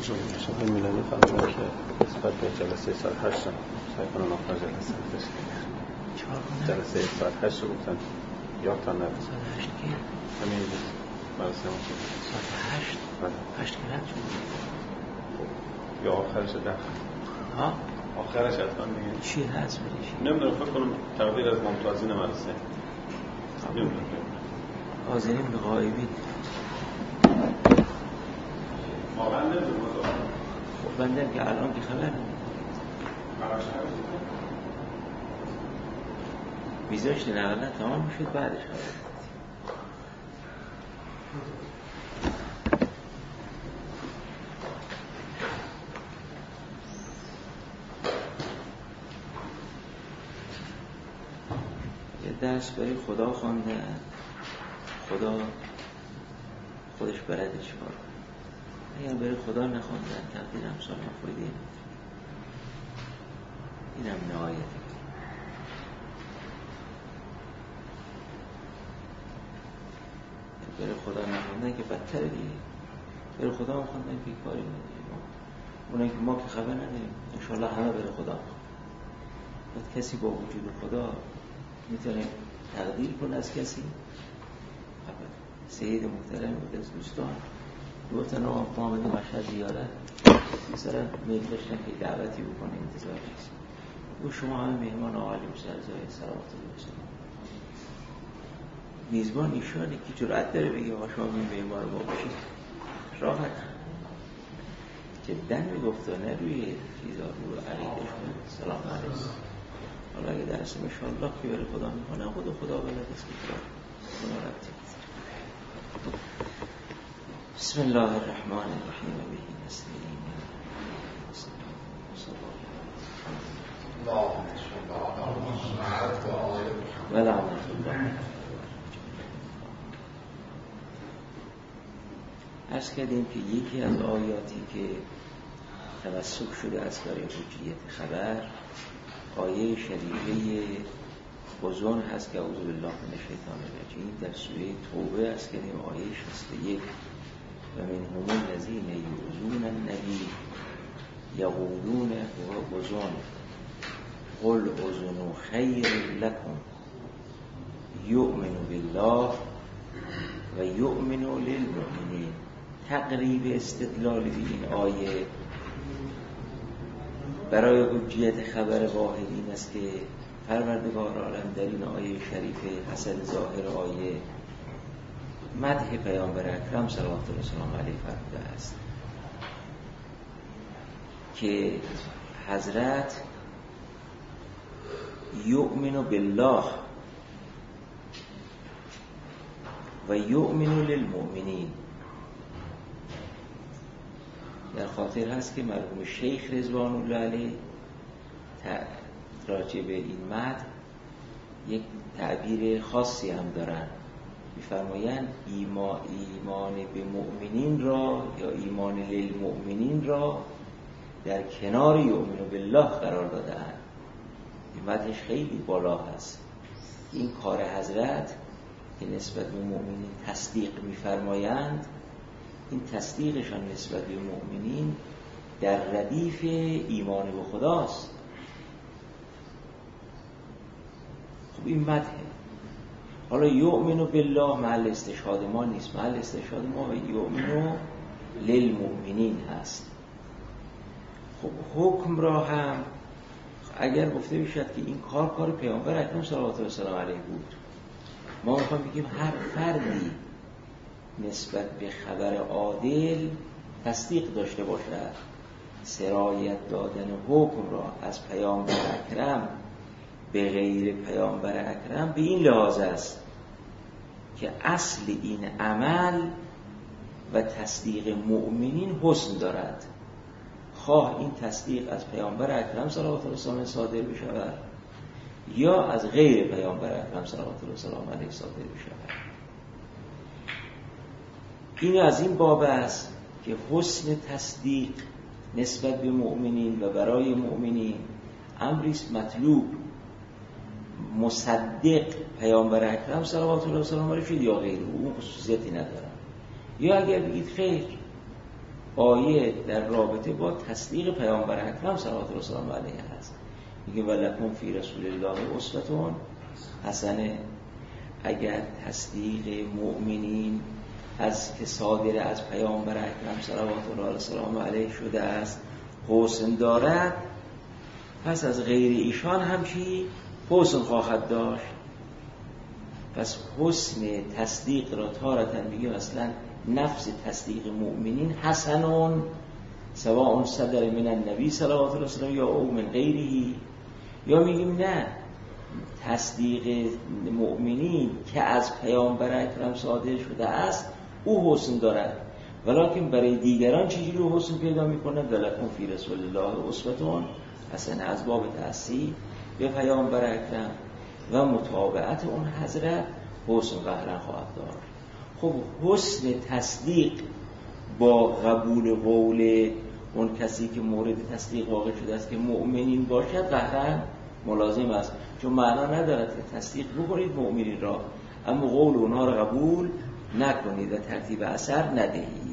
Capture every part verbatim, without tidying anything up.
شما میلانی فرمودن که نسبت به جلسه ساعت هشت سعی کنن آخر جلسه بشه. جلسه ساعت هشت رو گفتن یادتان نره. ساعت هشت که؟ همین مراسم شد. ساعت هشت؟ هشت که رد شد. یا آخرش ده. ها؟ آخرش حتما دیگه. چی هست بریشی؟ نمیدونم فکر کنم تقدیر از ممتازین مراسم. نمیدونم. حاضرین به غایبین. واقعا نمیدونم. خب بنده که الان که خبر نمیدونم. میذاشت نقلت تمام میشد بعدش خبر. یه درس برای خدا خوانده، خدا خودش بلده چی کار کنه. اگر برای خدا نخواندن تقدیرم سال نخوریده این اینم نهایت. برای خدا نخواندن که بدتر دیگه. برای خدا نخواندن که کاری نداریم. اونایی که ما که خبر نداریم انشاءالله همه برای خدا باید کسی با وجود خدا میتونه تقدیر کنه از کسی. سید محترم بود از دوستان گفتن آقا ما آمده مشهد زیارت مثلا میل داشتن که دعوتی بکنه انتظار نیست و شما همه مهمان آقای موسیقی صلوات الله بسید میزبان ایشانه که جرأت داره بگه آقا شما این مهمان رو ما بشید راحت جدا میگفت نه روی چیزا رو عقیدشون سلام علیکم. حالا اگه درست انشاءالله که برای خدا میکنه خود خدا بلد است که کار خدا ربطی. بسم الله الرحمن الرحیم و به نستعین و لعنت الله. عرض کردیم که یکی از آیاتی که توسط شده از برای حجیت خبر آیه شریفه بزرگ هست که اعوذ بالله من الشیطان الرجیم در سوره توبه است. کردیم آیه شصت و یک و من هم الذین یؤذون النبی یقولون هو اذن قل اذن خیر لکم یؤمن بالله و یؤمن للمؤمنین. تقریب استدلال به این آیه برای حجیت خبر واحد این است که پروردگار عالم در این آیه شریفه حسب ظاهر آیه مدح پیامبر اکرم صلوات الله وسلام علیه فرموده است که حضرت یؤمن بالله و یؤمن للمؤمنین. در خاطر هست که مرحوم شیخ رضوان الله علیه راجع به این مد یک تعبیر خاصی هم دارن. می‌فرمایند ایمان ایمان به مؤمنین را یا ایمان للمؤمنین را در کنار یؤمن بالله قرار دادن. این مدش خیلی بالا هست. این کار حضرت که نسبت به مؤمنین تصدیق می‌فرمایند، این تصدیقشان نسبت به مؤمنین در ردیف ایمان به خداست. خب این مدحه. حالا یؤمن بالله محل استشهاد ما نیست، محل استشهاد ما و یؤمن للمؤمنین هست. خب حکم را هم اگر گفته بشد که این کار کار پیامبر اکرم صلوات الله وسلام علیه بود، ما میخوام بگیم هر فردی نسبت به خبر عادل تصدیق داشته باشد. سرایت دادن حکم را از پیامبر اکرم به غیر پیامبر اکرم به این لحاظ است که اصل این عمل و تصدیق مؤمنین حسن دارد، خواه این تصدیق از پیامبر اکرم صلوات الله وسلام صادر بشود یا از غیر پیامبر اکرم صلوات الله وسلام علیه صادر بشود. این از این باب است که حسن تصدیق نسبت به مؤمنین و برای مؤمنین امری است مطلوب. مصدق پیامبر اکرم صلوات الله وسلام علیه شد یا غیر او خصوصیتی ندارد. یا اگر بگید خیر آیه در رابطه با تصدیق پیامبر اکرم صلوات الله وسلم علیه هست. میگه ولکم فی رسول الله اسوة حسنه. اگر تصدیق مؤمنین از که صادر از پیامبر اکرم صلوات الله وسلم علیه شده است حسن دارد، پس از غیر ایشان هم چی؟ حسن خواهد داشت. پس حسن تصدیق را تارتن میگه اصلا نفس تصدیق مؤمنین حسنون سواء صدر من النبی صلوات الله وسلم یا او من غیره، یا میگیم نه تصدیق مؤمنین که از پیامبر اکرم صادر شده است او حسن دارد، ولکن برای دیگران چجوری حسن پیدا میکنه؟ ولکم فی رسول الله اسوة حسنه، از باب تأسیس به پیامبر اکرم و متابعت اون حضرت حسن قهرن خواهد داشت. خب حسن تصدیق با قبول قول اون کسی که مورد تصدیق واقع شده است که مؤمنین باشد قهرن ملازم است، چون معنا ندارد که تصدیق بکنید مؤمنین را اما قول اونها را قبول نکنید و ترتیب اثر ندهید.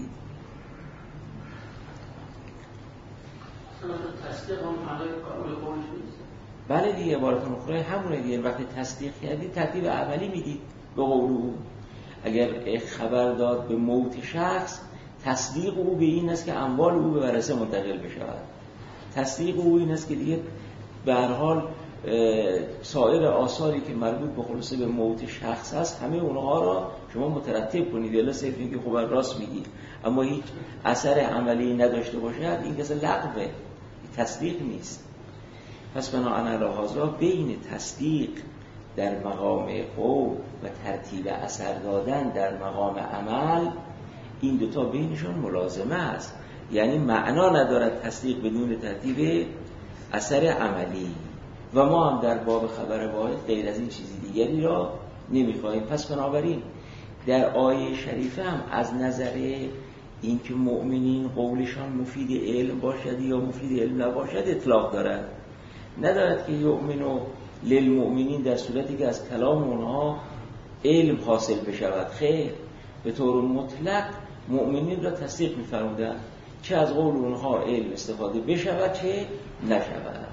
تصدیق هم معنای قبول قولش نیست. بله دیگه، عبارتون اخرى همونه دیگه. وقتی تصدیق کردید ترتیب عملی میدید به قول او. اگر خبر داد به موت شخص، تصدیق او به این است که اموال او به ورثه منتقل بشود. تصدیق او این است که دیگه به هر حال سایر آثاری که مربوط به خلاصه به موت شخص هست همه اونها را شما مترتب کنید. الا صرف اینکه خب راست میگی اما هیچ اثر عملی نداشته باشد، این کسی لغوه، تصدیق نیست. پس بناهن علی هذا بین تصدیق در مقام قول و ترتیب اثر دادن در مقام عمل، این دوتا بینشون ملازمه است. یعنی معنا ندارد تصدیق بدون ترتیب اثر عملی، و ما هم در باب خبر واحد غیر از این چیزی دیگری را نمیخواهیم. پس بنابراین در آیه شریفه هم از نظر اینکه مؤمنین قولشان مفید علم باشد یا مفید علم نباشد اطلاق دارد، ندارد که یؤمنو للمؤمنین در صورتی که از کلام اونها علم حاصل بشود. خیر، به طور مطلق مؤمنین را تصدیق می‌فرمودند چه از قول اونها علم استفاده بشود چه نشود.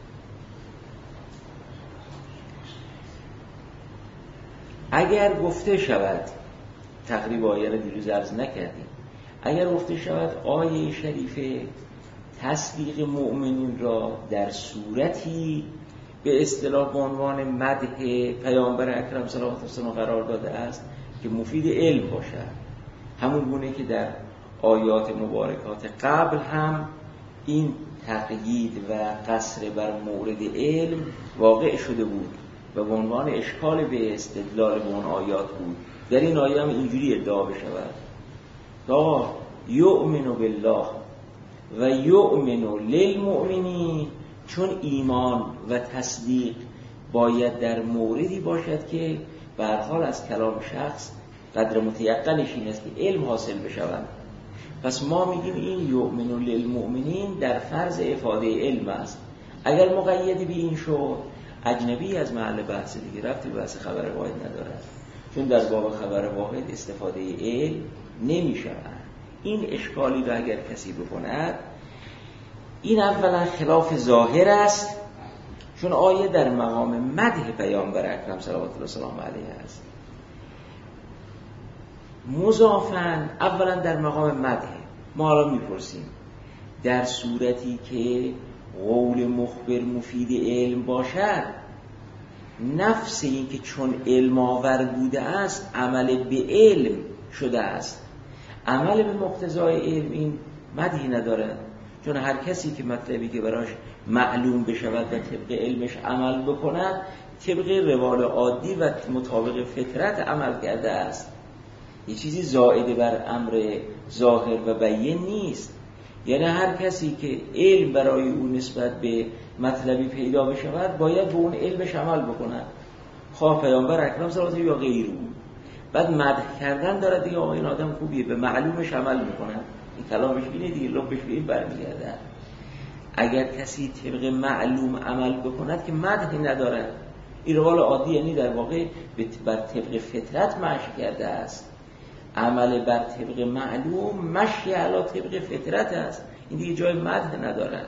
اگر گفته شود، تقریب آیه را دیروز عرض نکردیم، اگر گفته شود آیه شریفه تصدیق مؤمنین را در صورتی به اصطلاح به عنوان مدح پیامبر اکرم صلوات الله وسلم قرار داده است که مفید علم باشد، همون گونه که در آیات مبارکات قبل هم این تقیید و قصر بر مورد علم واقع شده بود و به عنوان اشکال به استدلال به اون آیات بود، در این آیه هم اینجوری ادعا بشود تا یؤمن بالله و یؤمن للمؤمنین، چون ایمان و تصدیق باید در موردی باشد که به هر حال از کلام شخص قدر متیقنش این است که علم حاصل بشود. پس ما میگیم این یؤمن للمؤمنین در فرض افاده علم است. اگر مقیدی به این شد اجنبی از محل بحث دیگه، رفتی به بحث خبر واحد ندارد، چون در باب خبر واحد استفاده علم نمی شود. این اشکالی را اگر کسی بکند، این اولا خلاف ظاهر است، چون آیه در مقام مدح پیامبر اکرم صلوات الله وسلم علیه است. مضافاً اولا در مقام مدح. ما حالا میپرسیم در صورتی که قول مخبر مفید علم باشد، نفس این که چون علم آور بوده است عمل به علم شده است، عمل به مقتضای علم این مدحی ندارد، چون هر کسی که مطلبی که براش معلوم بشود و طبق علمش عمل بکند طبق روال عادی و مطابق فطرت عمل کرده است. یه چیزی زائد بر امر ظاهر و بیان نیست. یعنی هر کسی که علم برای او نسبت به مطلبی پیدا بشود باید به اون علمش عمل بکند، خواه پیامبر اکرم صلی الله علیه و یا غیر او. بعد مدح کردن داره دیگه، آقا این آدم خوبیه، به معلومش عمل میکنه، این کلامش بینه دیگه، لبش به این برمیگردن. اگر کسی طبق معلوم عمل بکند که مدحی ندارد، این روال عادی، یعنی در واقع بر طبق فطرت معش کرده است. عمل بر طبق معلوم مشی علی طبق فطرت است. این دیگه جای مدح ندارد.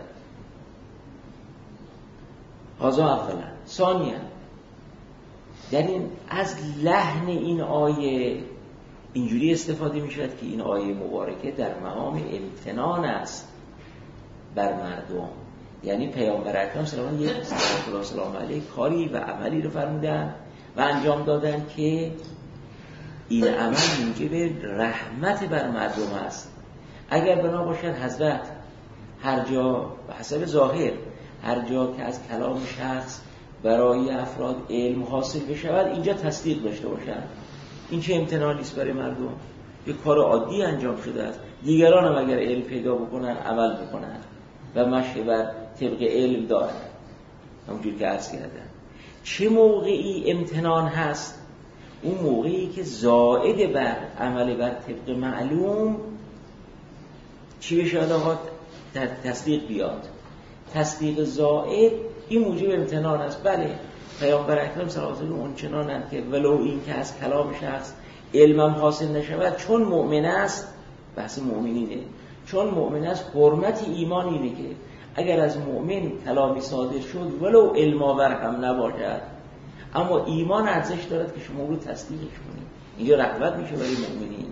هذا اولا. ثانیا در این از لحن این آیه اینجوری استفاده می شود که این آیه مبارکه در مقام امتنان است بر مردم. یعنی پیامبر اکرم صلی الله علیه و آله کاری و عملی رو فرمودن و انجام دادن که این عمل موجب رحمت بر مردم است. اگر بنا باشد حضرت هر جا به حسب ظاهر هر جا که از کلام شخص برای افراد علم حاصل بشود اینجا تصدیق داشته باشند، این چه امتنانی است برای مردم؟ یک کار عادی انجام شده است. دیگران هم اگر علم پیدا بکنن عمل بکنن و مشی بر طبق علم دارن، همونجور که عرض کردم. چه موقعی امتنان هست؟ اون موقعی که زائد بر عمل بر طبق معلوم چی بشه آقا؟ تصدیق بیاد. تصدیق زائد این موجب امتنان است. بله پیامبر اکرم صلی الله علیه و آله اون چنانند که ولو این که از کلام شخص علمم حاصل نشود چون مؤمن است، بحث مؤمنینه، چون مؤمن است حرمت ایمان اینه که اگر از مؤمن کلامی صادر شد ولو علم آور هم نباشد اما ایمان ارزش دارد که شما رو تصدیقش کنید. اینجا رغبت میشه برای مؤمنین.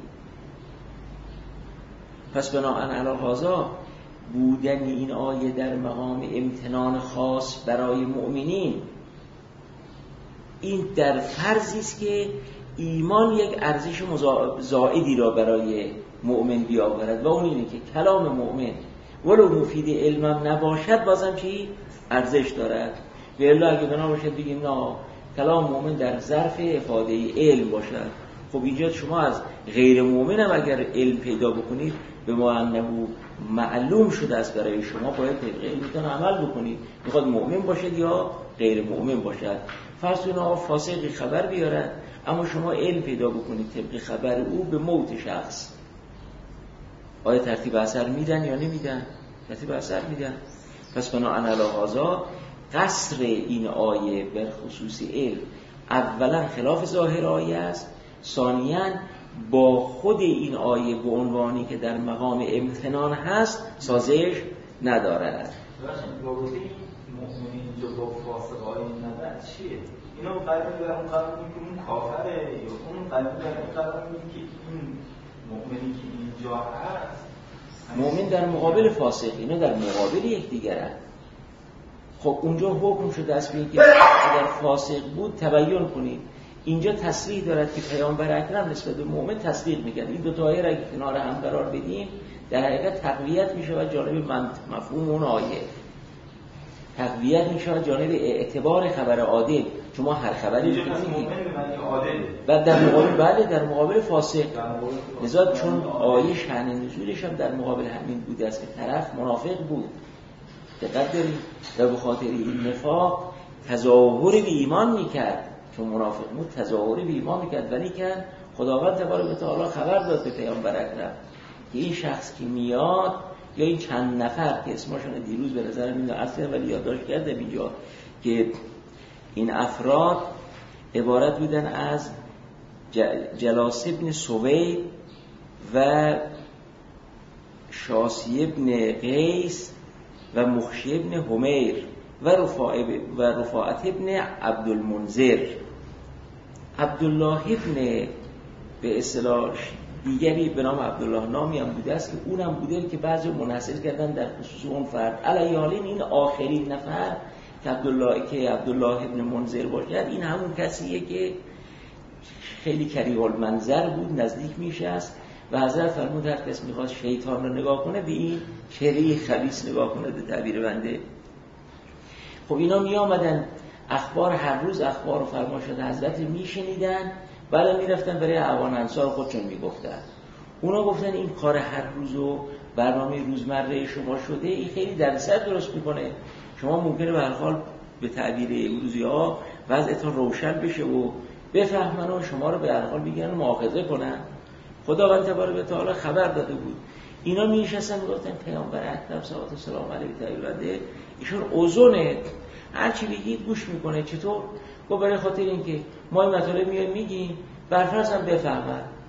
پس بناهن علی هذا بودن این آیه در مقام امتنان خاص برای مؤمنین این در فرضی است که ایمان یک ارزش زائدی را برای مؤمن بیاورد و اون اینه که کلام مؤمن ولو مفید علمم نباشد بازم چی؟ ارزش دارد. و الا اگه بنا باشد بگیم نه کلام مؤمن در ظرف افاده علم باشد، خب اینجا شما از غیر مؤمن هم اگر علم پیدا بکنید به ما انه معلوم شده است برای شما باید طبق علمتون عمل بکنید، میخواد مؤمن باشد یا غیر مؤمن باشد. فرض کنید آقا فاسقی خبر بیارد اما شما علم پیدا بکنید طبق خبر او به موت شخص، آیا ترتیب اثر میدن یا نمیدن؟ ترتیب اثر میدن. پس بناهن علی هذا قصر این آیه بر خصوص علم اولا خلاف ظاهر آیه است، ثانیاً با خود این آیه به عنوانی که در مقام امتنان هست سازش ندارد. رابطه این مؤمنین اینجا با فاسقای نبرد چیه؟ اینا قرار در اون قرار میگه که اون کافره یا اون قرار در اون قرار میگه که این مؤمنی که اینجا هست مؤمن در مقابل فاسق، اینا در مقابل یکدیگرند. خب اونجا حکم شده است که اگر فاسق بود تبیین کنید. اینجا تصریح دارد که پیامبر اکرم نسبت به مؤمن تصدیق میکنه. این دو تا آیه را اگه کنار هم قرار بدیم در حقیقت تقویت میشه و جانب مفهوم اون آیه تقویت میشه و جانب اعتبار خبر عادل. شما هر خبری رو میگید و در مقابل بله در مقابل فاسق، لذا چون آیه شأن نزولش هم در مقابل همین بوده است که طرف منافق بود. دقت دارید و به خاطر این نفاق تظاهر به ایمان میکرد، چون منافق بود تظاهر به ایمان میکرد، ولی که خداوند تبارک و تعالی خبر داد به پیامبر اکرم که این شخص که میاد یا این چند نفر که اسمشون دیروز به نظر میاد اصلا ولی یادداشت کردم اینجا که این افراد عبارت بودن از جلاس ابن سوید و شاسی ابن قیس و مخشی ابن همیر و رفاعت و رفاعت ابن عبدالمنذر. عبدالله ابن به اصطلاح دیگری به نام عبدالله نامی هم بوده است که اونم بوده که بعضی منحصر کردن در خصوص اون فرد. علی حالین این آخرین نفر که عبدالله که عبدالله ابن منذر باشد این همون کسیه که خیلی کریه المنظر بود، نزدیک میشه است و حضرت فرمود هر کس میخواد شیطان رو نگاه کنه به این چهره خبیث نگاه کنه به تعبیر بنده. خب اینا می آمدن اخبار هر روز اخبار رو فرما شده حضرت میشنیدن بعد میرفتن برای اعوان انصار خودشون میگفتن. اونا گفتن این کار هر روز و برنامه روزمره شما شده این خیلی دردسر درست میکنه. شما ممکنه به هر حال به تعبیر امروزی ها وضعتون روشن بشه و بفهمن و شما رو به هر حال بگیرن مؤاخذه کنن. خداوند تبارک و تعالی خبر داده بود. اینا میشستن میگفتن پیامبر اکرم صلی الله علیه و آله و تعالی بنده ایشون اوزونه هر چی بگید گوش میکنه. چطور؟ گفت برای خاطر اینکه ما این مطالب میایم میگیم برفرض هم بفهمن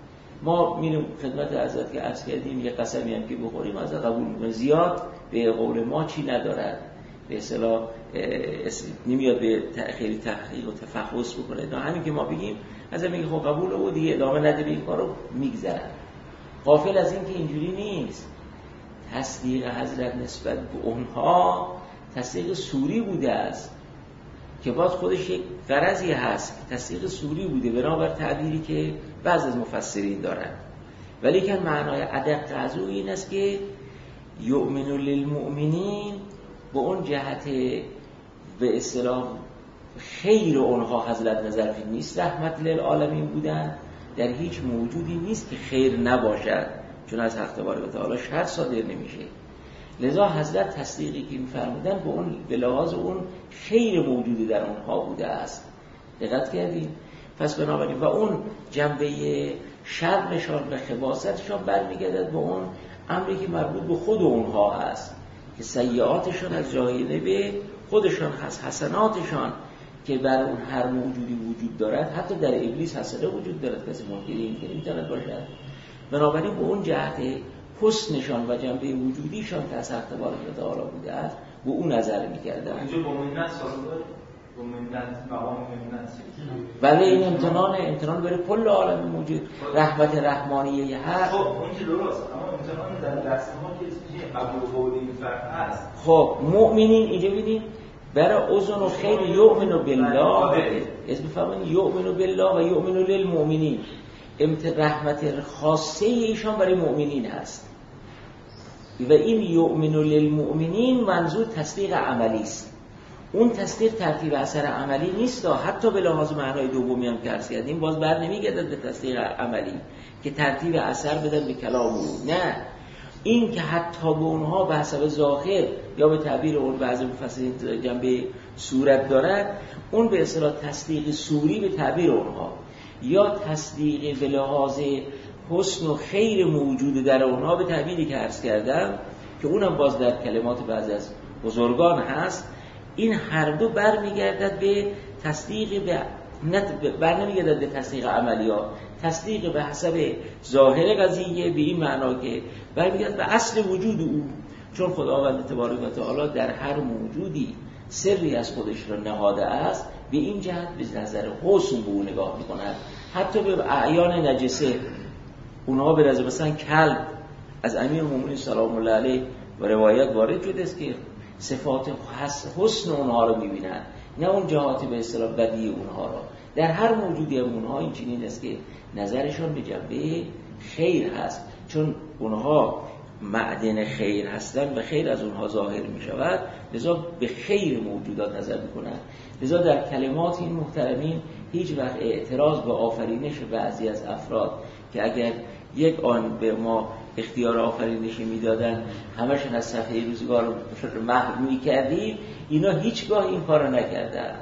ما میریم خدمت حضرت که عرض کردیم یه قسمی هم که بخوریم از قبول میکنه، زیاد به قول ما چی ندارد، به اصطلاح نمیاد به خیلی تحقیق و تفحص بکنه. نه همین که ما بگیم از میگه خب قبول و دیگه ادامه نده به این کارو میگذرن. غافل از این که اینجوری نیست. تصدیق حضرت نسبت به اونها تصدیق سوری بوده است که باز خودش یک غرضی هست که تصدیق سوری بوده بنابر تعبیری که بعض از مفسرین دارن، ولی که معنای ادق از او این است که یؤمن للمؤمنین به اون جهت به اصطلاح خیر اونها حضرت نظر فی نیست رحمت للعالمین بودن، در هیچ موجودی نیست که خیر نباشد، چون از حق تبارک و تعالی شر صادر نمیشه. لذا حضرت تصدیقی که می‌فرمودن به اون به لحاظ اون خیر موجودی در اونها بوده است. دقت کردین؟ پس بنابراین و اون جنبه شرشان و خباثتشان برمیگردد به اون امری که مربوط به خود اونها هست که سیئاتشان از جانب خودشان هست، حسناتشان که بر اون هر موجودی وجود دارد، حتی در ابلیس حسنه وجود دارد، کسی ممکنه این که میتواند باشد. بنابراین به اون جهت حسنشان و جنبه وجودیشان که از حق تبارک و تعالی بوده است به اون نظر می‌کردن. اینجا با منت سازگار با منت مقام منت بله این امتنان امتنان برای کل عالم موجود، رحمت رحمانیه هر. خب اون که درست، اما امتنان در دست ما که اسمش قبول قول این فرق هست. خب مؤمنین اینجا ببینید برای اذن و خیر یؤمن بالله، اسم فرمان یؤمن بالله و یؤمن للمؤمنین، امت رحمت خاصه ایشان برای مؤمنین هست و این یؤمن للمؤمنین منظور تصدیق عملی است. اون تصدیق ترتیب اثر عملی نیست، حتی به لحاظ معنای دومی هم که عرض کردیم باز بر نمیگردد به تصدیق عملی که ترتیب اثر بدن به کلام او، نه این که حتی به اونها به حسب ظاهر یا به تعبیر اون بعضی مفسرین جنبه صورت دارد، اون به اصطلاح تصدیق صوری به تعبیر اونها یا تصدیق به لحاظ حسن و خیر موجود در اونها به تعبیری که عرض کردم که اونم باز در کلمات بعضی از بزرگان هست. این هر دو برمیگردد به تصدیق به بر نمیگردد به تصدیق عملی ها، تصدیق به حسب ظاهر قضیه به این معنا که برمیگردد به اصل وجود او، چون خداوند تبارک و تعالی در هر موجودی سری از خودش را نهاده است، به این جهت به نظر حسن به او نگاه می‌کند. حتی به اعیان نجسه اونها به نظر مثلا کلب از امیرالمومنین سلام الله علیه و روایت وارد شده است که صفات حسن اونها رو می‌بینند، نه اون جهات به اصطلاح بدی اونها را. در هر موجودی هم اونها این چنین است که نظرشان به جنبه خیر هست، چون اونها معدن خیر هستند و خیر از اونها ظاهر می شود، لذا به خیر موجودات نظر می کنند. لذا در کلمات این محترمین هیچ وقت اعتراض به آفرینش بعضی از افراد که اگر یک آن به ما اختیار آفرینشی می دادن همشون از صفحه روزگار محو می کردیم، اینا هیچگاه این کار رو نکردن.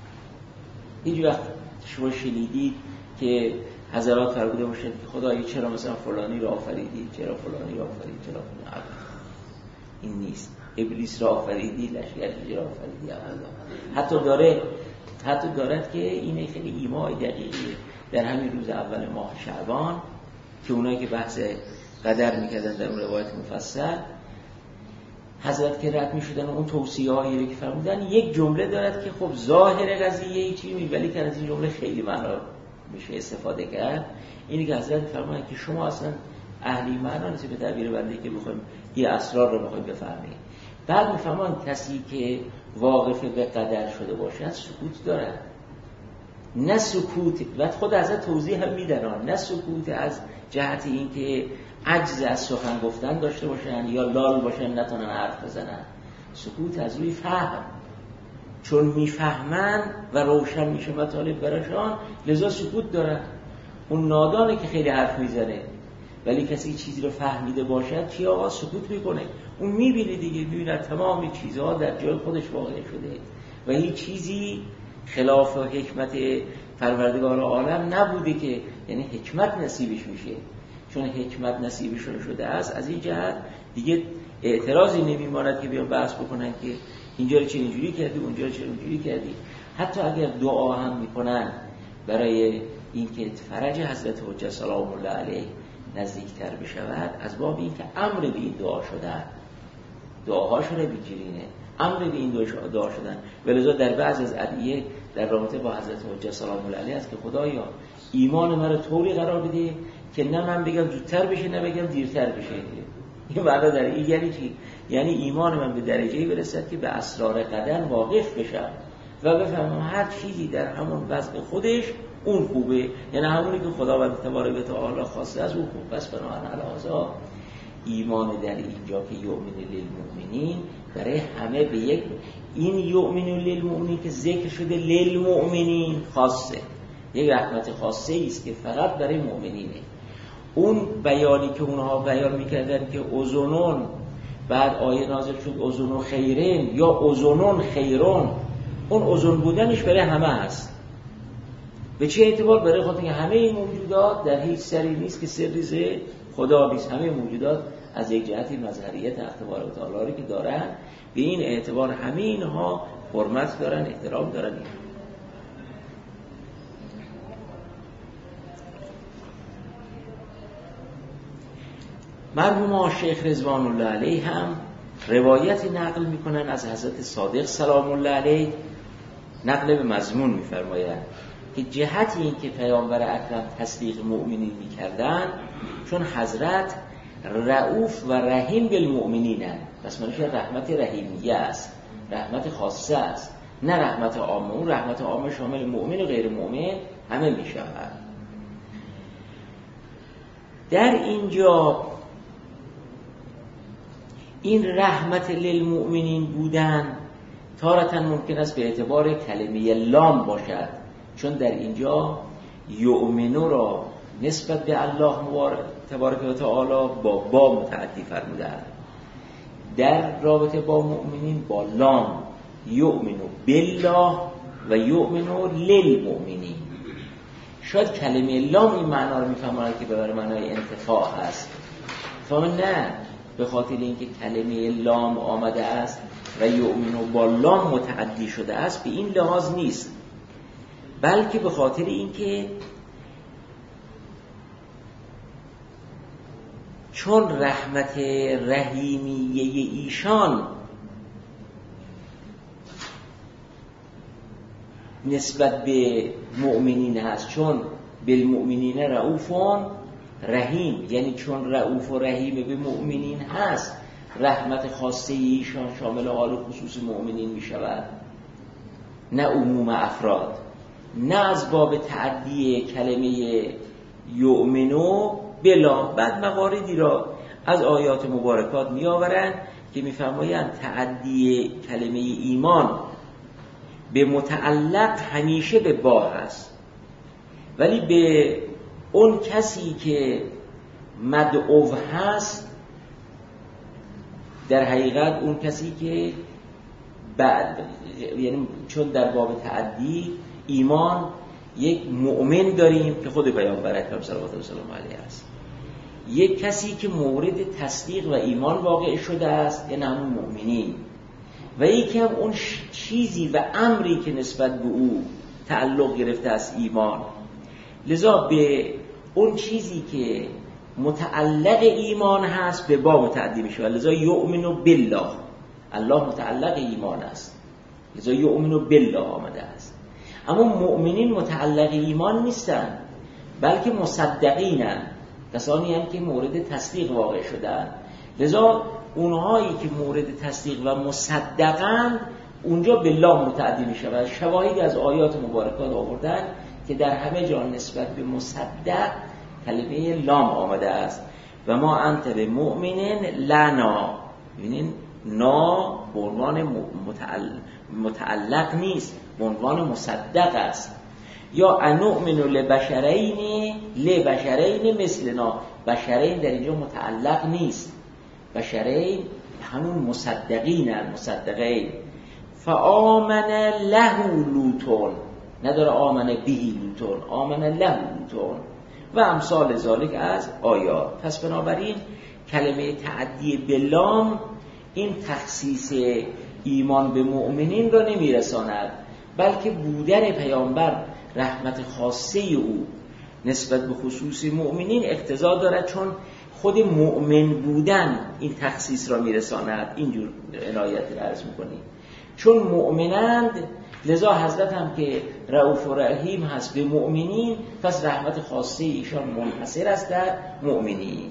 هیچ وقت شما شنیدید که حضرات فرموده باشد که خدایی چرا مثلا فلانی رو آفریدی، چرا فلانی رو آفریدی، چرا فلانی؟ این نیست. ابلیس رو آفریدی، لشکر رو آفریدی. حتی داره حتی دارد که این خیلی ایمای دقیقی در همین روز اول ماه شعبان که اونایی که بحث قدر میکردن در اون روایت مفصل حضرت که رد میشدن اون توصیه هایی که فرمودن، یک جمله دارد که خب ظاهر قضیه چی می ولی که از این جمله خیلی معنا میشه استفاده کرد. اینی که حضرت فرمودن که شما اصلا اهلی معنا نیست به تعبیر بنده که بخوایم این اسرار رو بخوایم بفهمیم. بعد میفهمن کسی که واقف به قدر شده باشد سکوت دارد، نه سکوت و خود حضرت توضیح هم میدن، نه سکوت از جهت این که عجز از سخن گفتن داشته باشن یا لال باشن نتونن حرف بزنن، سکوت از روی فهم، چون میفهمن و روشن میشه مطالب براشان لذا سکوت دارن. اون نادانه که خیلی حرف میزنه، ولی کسی چیزی رو فهمیده باشد چی آقا سکوت میکنه، اون میبینه دیگه، میبینه تمام چیزها در جای خودش واقع شده و هیچ چیزی خلاف حکمت پروردگار عالم نبوده که یعنی حکمت نصیبش میشه، چون حکمت نصیبشون شده است. از این جهت دیگه اعتراضی نمیماند که بیان بحث بکنن که اینجا رو چه اینجوری کردی اونجا رو چه اونجوری کردی. حتی اگر دعا هم میکنن برای اینکه فرج حضرت حجت سلام الله علیه نزدیکتر بشود از باب اینکه امر به این دعا شدن، دعاهاشون بیجرینه، امر به این دعا شدن. ولذا در بعض از ادعیه در رابطه با حضرت حجت سلام الله علیه است که خدایا ایمان من رو طوری قرار بده که نه من بگم زودتر بشه نه بگم دیرتر بشه. این معنی در این یعنی چی؟ یعنی ایمان من به درجه‌ای برسد که به اسرار قدر واقف بشم و بفهمم هر چیزی در همون وضع خودش اون خوبه، یعنی همونی که خداوند تبارک و تعالی خواسته از اون خوب. پس بنابراین علاوه ایمان در اینجا که یؤمن للمؤمنین برای همه به یک، این یؤمن للمؤمنین که ذکر شده للمؤمنین خاصه، یک رحمت خاصه است که فقط برای مؤمنینه. اون بیانی که اونها بیان میکردن که اذنون، بعد آیه نازل شد اذن خیرین یا اذنون خیرون، اون اذن بودنش برای همه هست. به چه اعتبار؟ برای خاطر که همه این موجودات در هیچ سری نیست که سریزه خدا نیست، همه موجودات از یک جهتی مظهریت اختبار و تعالی که دارن، به این اعتبار همه اینها حرمت دارن، احترام دارن. مرحوم شیخ رضوان الله علیه هم روایتی نقل میکنن از حضرت صادق سلام الله علیه، نقل به مضمون میفرمایند که جهت این که پیامبر اکرم تصدیق مؤمنین میکردن چون حضرت رؤوف و رحیم بالمؤمنین هستند، پس منش رحمت رحیمیه است، رحمت خاصه است، نه رحمت عامه. اون رحمت عامه شامل مؤمن و غیر مؤمن همه میشود. در اینجا این رحمت للمؤمنین بودن تارتاً ممکن است به اعتبار کلمه لام باشد، چون در اینجا یؤمنو را نسبت به الله تبارک و تعالی با با متعدی فرمودند. در رابطه با مؤمنین با لام، یؤمنو بالله و یؤمنو للمؤمنین. شاید کلمه لام این معنا رو میفهمند که به معنای انتفاع هست، فهم نه، به خاطر اینکه کلمه لام آمده است و یؤمنو با لام متعدی شده است به این لحاظ نیست، بلکه به خاطر اینکه چون رحمت رحیمیه ایشان نسبت به مؤمنین هست، چون بالمؤمنین رؤوفون رحیم، یعنی چون رؤوف و رحیم به مؤمنین هست رحمت خاصه ایشان شامل حال خصوص مؤمنین می شود، نه عموم افراد. نه از باب تعدی کلمه یؤمنو بلا. بعد مواردی را از آیات مبارکات می آورند که می فرمایند تعدی کلمه ایمان به متعلق همیشه به با هست، ولی به اون کسی که مدعو هست در حقیقت اون کسی که بعد، یعنی چون در باب تعدی ایمان یک مؤمن داریم که خود پیامبر اکرم صلوات الله علیه است، یک کسی که مورد تصدیق و ایمان واقع شده است یعنی همون مؤمنین، و یکی هم اون چیزی و امری که نسبت به او تعلق گرفته است ایمان. لذا به اون چیزی که متعلق ایمان هست به با متعدی میشه، و لذا یؤمنو بالله، الله متعلق ایمان است، لذا یؤمنو بالله آمده است. اما مؤمنین متعلق ایمان نیستن بلکه مصدقینن، کسانی هم که مورد تصدیق واقع شدن. لذا اونهایی که مورد تصدیق و مصدقن اونجا بالله متعدی میشه و شواهدی از آیات مبارکات آوردن که در همه جا نسبت به مصدق کلمه لام آمده است. و ما انت به مؤمنین لنا، ببینین نا به عنوان متعلق نیست، به عنوان مصدق است. یا انؤمن لبشرین لبشرین مثلنا، بشرین در اینجا متعلق نیست، بشرین همون مصدقینن، مصدقین. فآمن له لوطون، نداره آمن بهی لوطون، آمن له لوطون و امثال ذالک از آیات. پس بنابراین کلمه تعدی بلام این تخصیص ایمان به مؤمنین را نمیرساند، بلکه بودن پیامبر رحمت خاصه او نسبت به خصوص مؤمنین اقتضا دارد، چون خود مؤمن بودن این تخصیص را میرساند. اینجور عنایت عرض میکنیم چون مؤمنند، لذا حضرت هم که رؤوف و رحیم هست به مؤمنین، پس رحمت خاصه ایشان منحصر است در مؤمنین.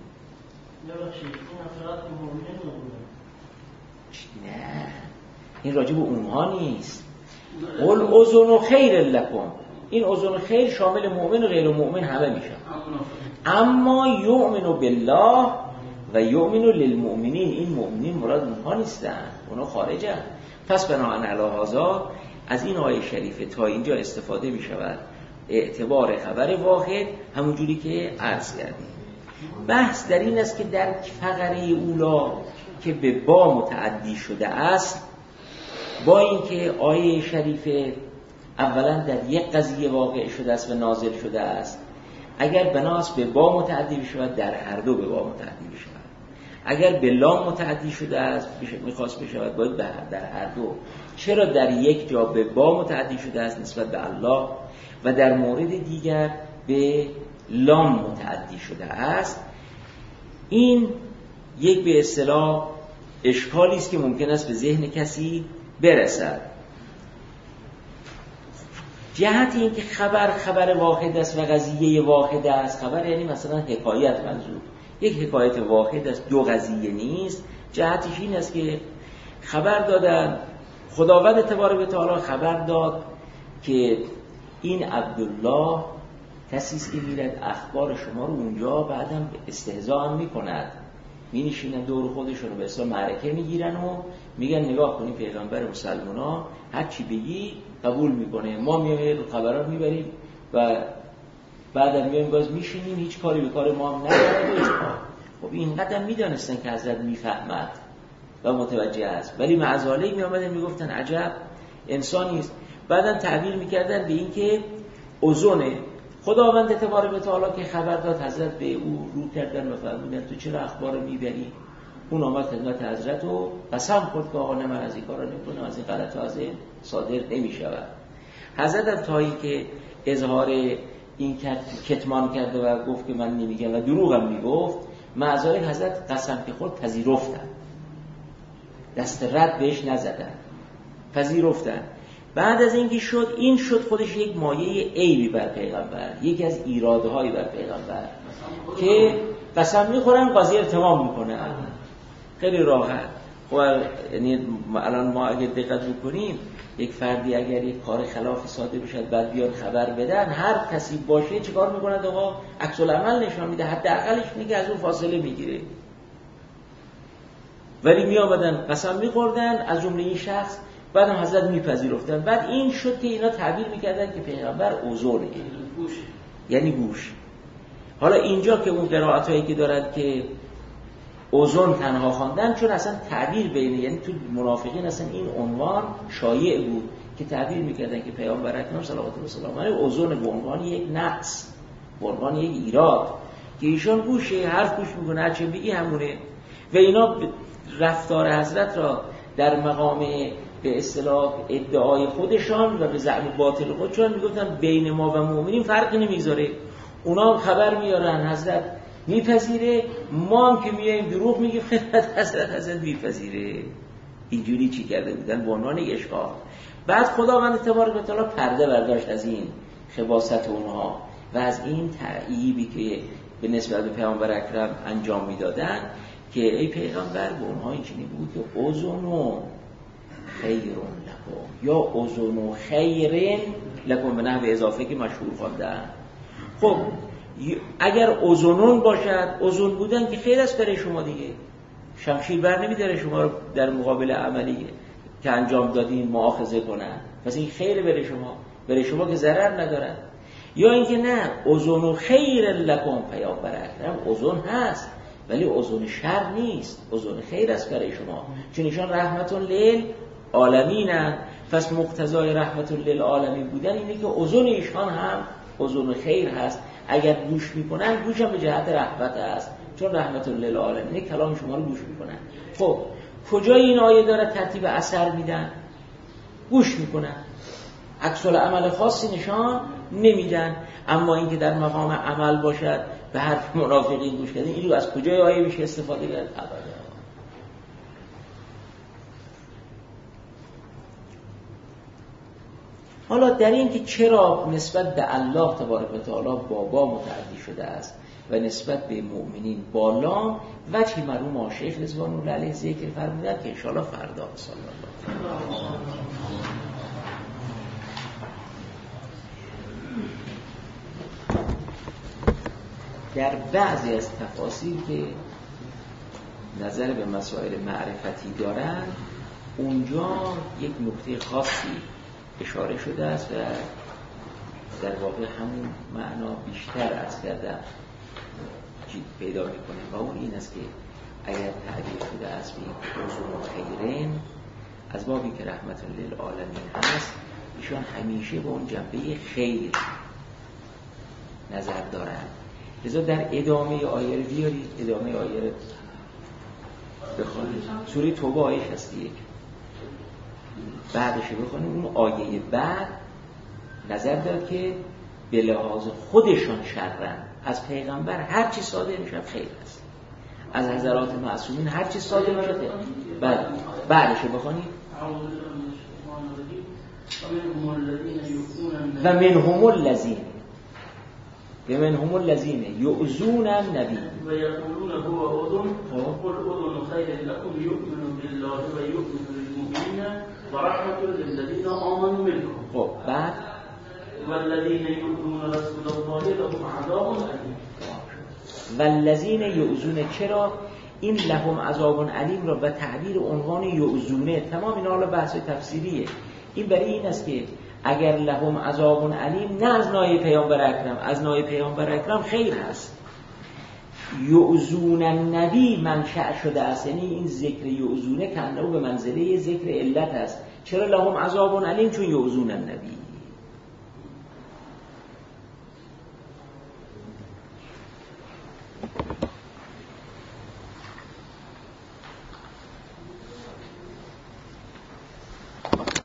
نه، این راجع به اونها نیست. قل اذن خیر لکم، این اذن خیر شامل مؤمن و غیر مؤمن همه میشه. اما یؤمن بالله و یؤمن للمؤمنین، این مؤمنین مراد اونها نیستن، اونها خارجن. پس بناهن علی هذا از این آیه شریفه تا اینجا استفاده می شود اعتبار خبر واحد، همونجوری که عرض کردیم. بحث در این است که در فقره اولا که به با متعدی شده است، با اینکه آیه شریفه اولا در یک قضیه واقع شده است و نازل شده است، اگر بناس به با متعدی بشود در هر دو به با متعدی بشود. اگر به لام متعدی شده است میخواست بشود باید در هر دو. چرا در یک جا به با متعدی شده است نسبت به الله و در مورد دیگر به لام متعدی شده است؟ این یک به اصطلاح اشکالی است که ممکن است به ذهن کسی برسد. جهت این که خبر خبر واحد است و قضیه واحد است، خبر یعنی مثلا حکایت، منظور یک حکایت واحد است، دو قضیه نیست. جهتش این است که خبر دادن، خداوند تبارک و تعالی خبر داد که این عبدالله کسی است که میرد اخبار شما رو اونجا بعدم استهزاء هم میکند، می نشینن دور خودشون رو به اصلا معرکه میگیرن و میگن نگاه کنیم پیغمبر مسلمان هر چی بگی قبول میکنه، ما میایم خبرات میبریم و بعدم میایم باز میشینیم، هیچ کاری به کار ما هم نداره. خب این قدم میدانستن که حضرت میفهمد و متوجه است، ولی معزاله میامدن میگفتن عجب انسانی است. بعدم تعبیر میکردن به این که اذن خداوند تبارک و تعالی که خبر داد، حضرت به او رو کردن و فرمودن تو چرا اخبار رو میبری؟ اون آمد خدمت حضرت و قسم خورد که آقا نه من از این کارا نمیکنم، از این غلط از این صادر نمیشود. حضرت هم تا این که اظهار این کتمان کرده و گفت که من نمیگم و دروغم میگفت، معذالک حضرت قسم که خود پذیرفتن، دست رد بهش نزدن، پذیرفتن. بعد از اینکه شد این شد خودش یک مایه عیبی بر پیغمبر، یکی از ایرادهایی بر پیغمبر که قسم میخورن قاضی ارتمام میکنه. خیلی راحت. خب یعنی الان ما اگه دقت بکنیم یک فردی اگر یک کار خلاف صادر بشد بعد بیان خبر بدن، هر کسی باشه چیکار میکنه؟ آقا عکس العمل نشون میده، حداقلش میگه از اون فاصله میگیره. ولی میآمدن قسم میخوردن از جمله این شخص، بعد هم حضرت میپذیرفتن. بعد این شد که اینا تعبیر میکردن که پیغمبر اذنه، یعنی گوش. حالا اینجا که اون قرائت هایی که دارد که اذن تنها خواندن، چون اصلا تعبیر بینه، یعنی تو منافقین اصلا این عنوان شایع بود که تعبیر میکردن که پیامبر اکرم صلوات الله وسلم علیه اذن به عنوان یک نقص، به عنوان یک ایراد، که ایشان گوشه، حرف گوش میکنه، هر چه بگی همونه. و اینا رفتار حضرت را در مقام به اصطلاح ادعای خودشان و به زعم باطل خودشان میگفتن بین ما و مؤمنین فرقی نمیذاره. اونا خبر میارن حضرت میپذیره، ما هم که میایم دروغ میگیم خدمت حضرت، حضرت میپذیره. اینجوری چی کرده بودن به عنوان اشکال. بعد خداوند تبارک و تعالی پرده برداشت از این خباثت اونها و از این تعییبی که به نسبت به پیامبر اکرم انجام میدادن که ای پیغمبر به اونها اینجوری بود که اذن خیر لکم یا اذن خیر لکم به نحو اضافه که مشهور خوندن. خب اگر اذنون باشد، اذن بودن که خیر است برای شما دیگه، شمشیر بر نمیداره شما رو در مقابل عملی که انجام دادین مؤاخذه کنن، پس این خیر برای شما، برای شما که ضرر ندارن. یا اینکه نه اذن خیر لکم، پیامبر اکرم اذن هست ولی اذن شر نیست، اذن خیر است برای شما، چون ایشان رحمت للعالمینند. پس مقتضای رحمت للعالمین بودن اینه که اذن ایشان هم اذن خیر هست. اگر گوش میکنن، گوش هم به جهت رحمت است، چون رحمت للعالمین کلام شما رو گوش میکنن. خب کجای این آیه داره ترتیب اثر میدن؟ گوش میکنن. عکس العمل خاصی نشان نمیدن. اما اینکه در مقام عمل باشد به حرف منافقین گوش کردن، این رو از کجای آیه میشه استفاده کرد؟ ابدا. حالا در این که چرا نسبت به الله تبارک و تعالی بابا متعدی شده است و نسبت به مؤمنین بالا، وجهی مرحوم آشیخ رضوان الله علیه ذکر فرمودند که انشاءالله فردا صلی الله علیه و در بعضی از تفاصیل که نظر به مسائل معرفتی دارند اونجا یک نکته خاصی اشاره شده است و در واقع همون معنا بیشتر از کردم جید پیدا میکنه و اون این است که اگر تعبیر شده است به این حضور خیرین از بابی که رحمت للعالمین هست، ایشان همیشه به اون جنبه خیر نظر دارند. لذا در ادامه آیه رو بیارید، ادامه آیه رو بخونید. سوره توبه آیه شصت و یک بعدش بخونید. اون آیه بعد نظر داد که به لحاظ خودشان شرن، از پیغمبر هر چی صادر میشه خیر است، از حضرات معصومین هر چی صادر میشه خیر. بعد بعدش بخونید. و منهم الذین و منهم الذین یؤذون النبی و یقولون هو اذن قل اذن خیر لكم یؤمن بالله و یؤمن للمؤمنین و رحمت للذین آمنوا منکم. خب بعد والذین یؤذون رسول الله لهم عذاب علیم. والذین یؤذون، چرا این لهم عذاب علیم را به تعبیر عنوان یؤذونه، تمام اینا حالا بحث تفسیریه، این برای این است که اگر لهم عذاب علیم نه از نای پیامبر اکرم، از نای پیامبر اکرم خیر هست. یؤذون النبی منشأ شده است، یعنی این ذکر یؤذونه کنه به منزله ذکر علت است. چرا لهم عذاب علیم؟ چون یؤذون النبی.